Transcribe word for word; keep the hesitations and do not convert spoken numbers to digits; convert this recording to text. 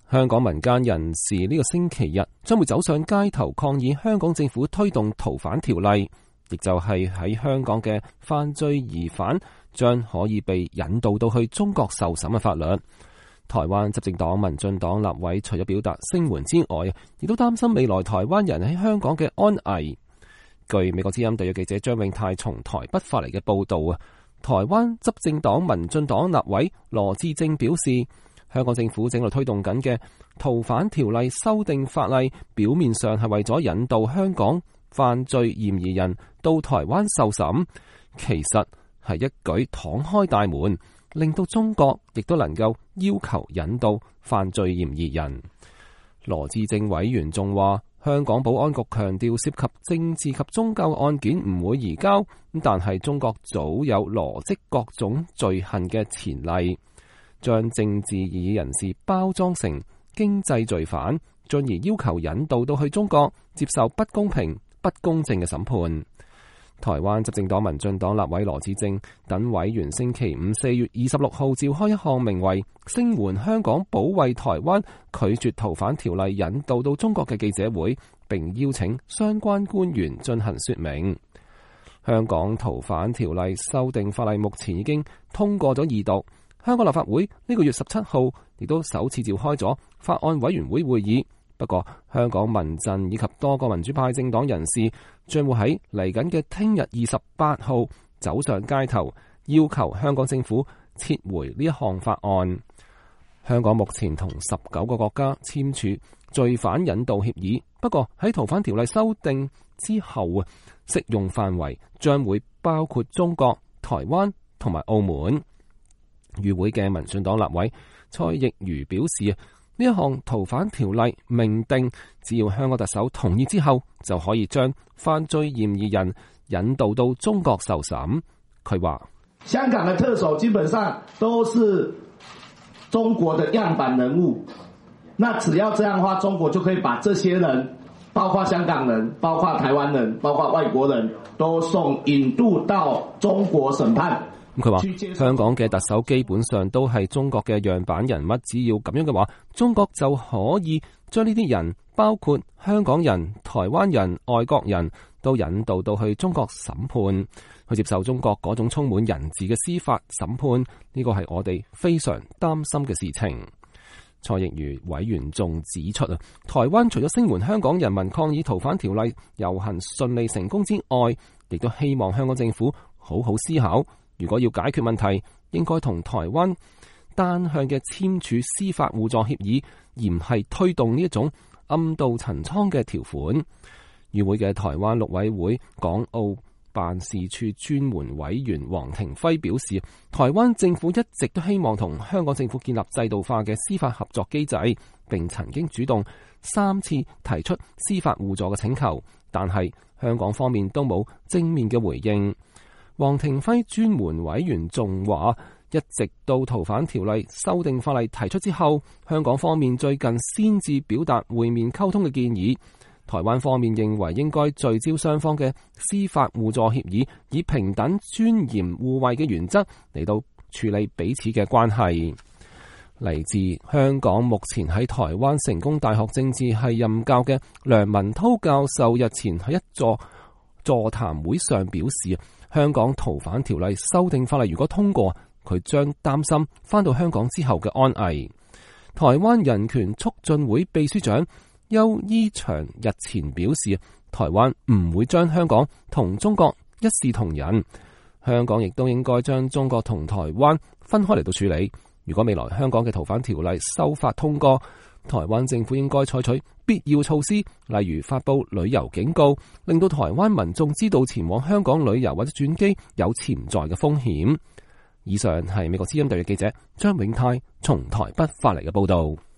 香港民間人士呢個星期日將會走上街頭抗議香港政府推動逃犯條例，亦就係喺香港嘅犯罪疑犯將可以被引渡到去中國受審嘅法律。台灣執政黨民進黨立委除咗表達聲援之外，亦都擔心未來台灣人喺香港嘅安危。據美國之音特約記者張永泰從台北發嚟嘅報道啊，台灣執政黨民進黨立委羅致政表示，香港政府正在推動緊嘅逃犯條例修訂法例，表面上係為咗引導香港犯罪嫌疑人到台灣受審，其實係一舉敞開大門，令到中國亦都能夠要求引導犯罪嫌疑人。羅致政委員仲話，香港保安局強調涉及政治及宗教案件唔會移交，但係中國早有羅織各種罪行嘅前例，將政治異議人士包裝成經濟罪犯，進而要求引渡到去中國接受不公平、不公正嘅審判。台灣執政黨民進黨立委羅致政等委員星期五四月二十六號召開一項名為聲援香港保衛台灣拒絕逃犯條例引渡到中國嘅記者會，並邀請相關官員進行說明。香港逃犯條例修訂法例目前已經通過咗二讀，香港立法會呢個月十七號亦都首次召開咗法案委員會會議。不過，香港民陣以及多個民主派政黨人士將會喺嚟緊嘅聽日二十八號走上街頭，要求香港政府撤回呢一項法案。香港目前同十九個國家簽署罪犯引渡協議，不過喺逃犯條例修訂之後啊，適用範圍將會包括中國、台灣同埋澳門。與會嘅民進黨立委蔡奕瑜表示，呢一項逃犯條例明定，只要香港特首同意之後，就可以將犯罪嫌疑人引渡到中國受審。佢話： 香港嘅特首基本上都是中國的樣板人物，那只要這樣的話，中國就可以把這些人，包括香港人、包括台灣人、包括外國人都送引渡到中國審判。 佢話香港嘅特首基本上都係中國嘅樣板人物，只要咁樣嘅話，中國就可以將呢啲人，包括香港人、台灣人、外國人都引渡到去中國審判，去接受中國嗰種充滿人治嘅司法審判。呢個係我哋非常擔心嘅事情。蔡奕瑜委員仲指出啊，台灣除咗聲援香港人民抗議逃犯條例遊行順利成功之外，亦都希望香港政府好好思考，如果要解決問題，應該同台灣單向嘅簽署司法互助協議，而唔係推動呢一種暗度陳倉嘅條款。與會嘅台灣陸委會港澳辦事處專門委員黃庭輝表示，台灣政府一直都希望同香港政府建立制度化嘅司法合作機制，並曾經主動三次提出司法互助嘅請求，但係香港方面都冇正面嘅回應。黃庭輝專門委員仲話，一直到逃犯條例修訂法例提出之後，香港方面最近先至表達會面溝通嘅建議。台灣方面認為應該聚焦雙方嘅司法互助協議，以平等、尊嚴、互惠嘅原則嚟到處理彼此嘅關係。嚟自香港目前喺台灣成功大學政治系任教嘅梁文韜教授日前喺一座座談會上表示，香港逃犯條例修訂法例如果通過，佢將擔心返到香港之後嘅安危。台灣人權促進會秘書長邱伊祥日前表示，台灣唔會將香港同中國一視同仁，香港亦都應該將中國同台灣分開嚟到處理。如果未來香港嘅逃犯條例修法通過，台灣政府應該採取必要措施，例如發布旅遊警告，令到台灣民眾知道前往香港旅遊或者轉機有潛在嘅風險。以上係美國之音特約記者張永泰從台北發嚟嘅報道。